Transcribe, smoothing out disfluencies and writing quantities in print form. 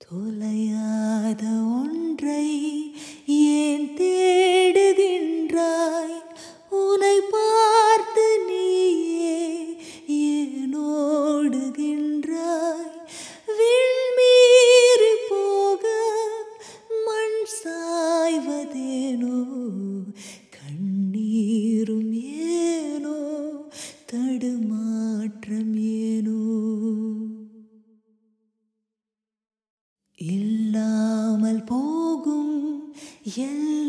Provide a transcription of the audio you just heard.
தொலையாத ஒன்றை ஏன் தேடுகின்றாய்? உன்னை பார்த்து நீயே ஏன் ஓடுகின்றாய்? விண்மீறி போக மண் சாய்வதேனோ? கண்ணீரும் ஏனோ? தடுமாற்றம் ஏனோ? இல்லாமல் போகும்